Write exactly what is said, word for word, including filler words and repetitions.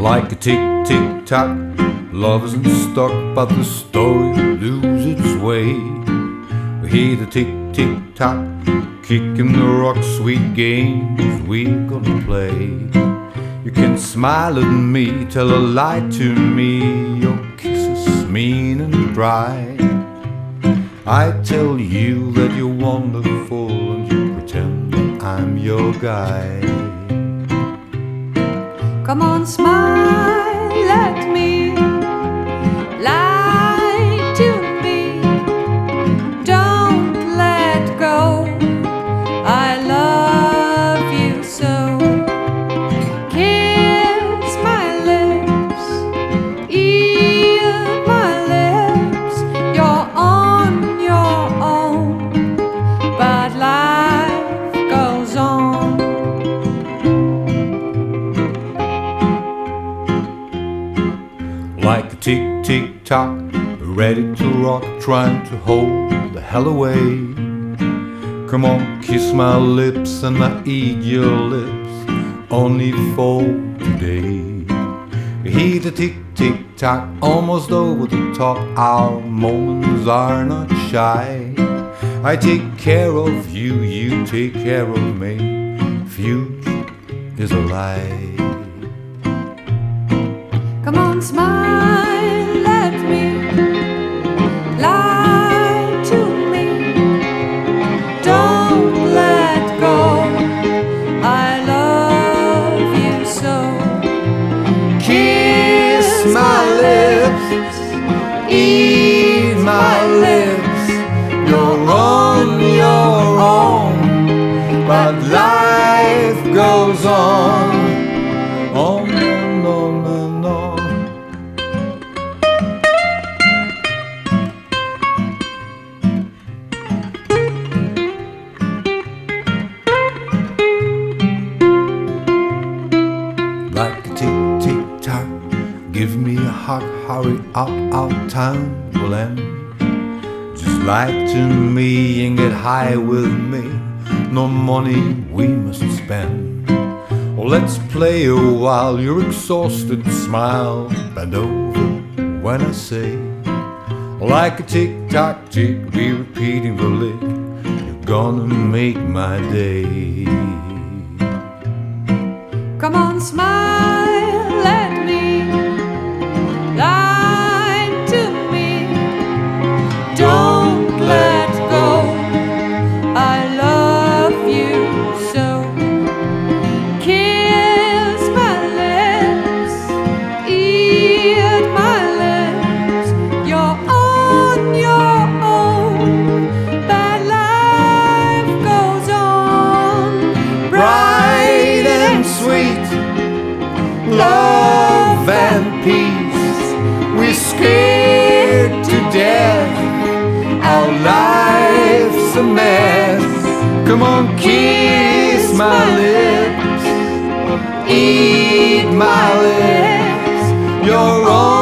Like a tick-tick-tock, love isn't stuck, but the story loses its way. We hear the tick-tick-tock, kicking the rock, sweet games we're gonna play. You can smile at me, tell a lie to me, your kiss is mean and dry. I tell you that you're wonderful, and you pretend that I'm your guy. Come on, smile at me, lie to me, don't let go. I love you so. Kiss my lips, eat my lips. You're on your own, but life goes on. Like a tick-tick-tock, ready to rock, trying to hold the hell away. Come on, kiss my lips and I eat your lips, only for today. Hear the tick-tick-tock, almost over the top, our moments are not shy. I take care of you, you take care of me, future is a lie. Come on, smile at me, lie to me, don't let go. I love you so. Kiss my lips, eat my lips. You're on your own, but life goes on, on and on and on. Like a tick-tick-tock, give me a hug, hurry up, our time will end. Just lie to me and get high with me, no money we must spend. Oh, let's play a while, you're exhausted, smile, bend over when I say. Like a tick-tock tick, be repeating the lick, you're gonna make my day. Come on, smile at me, lie to me, don't let go. I love you so. Kiss my lips, eat my lips. You're on your own, but life goes on. Bright and sweet, love and peace. We're scared to death, our life's a mess. Come on, kiss my lips, eat my lips. You're on